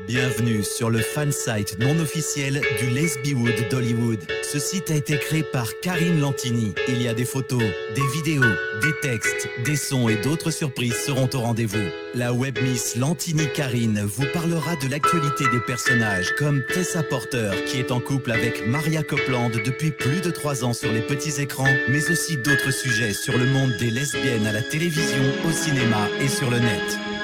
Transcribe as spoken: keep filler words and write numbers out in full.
Bienvenue sur le fan site non officiel du Lesbiewood d'Hollywood. Ce site a été créé par Karine Lantini. Il y a des photos, des vidéos, des textes, des sons et d'autres surprises seront au rendez-vous. La webmiss Lantini Karine vous parlera de l'actualité des personnages comme Tessa Porter qui est en couple avec Maria Copeland depuis plus de trois ans sur les petits écrans, mais aussi d'autres sujets sur le monde des lesbiennes à la télévision, au cinéma et sur le net.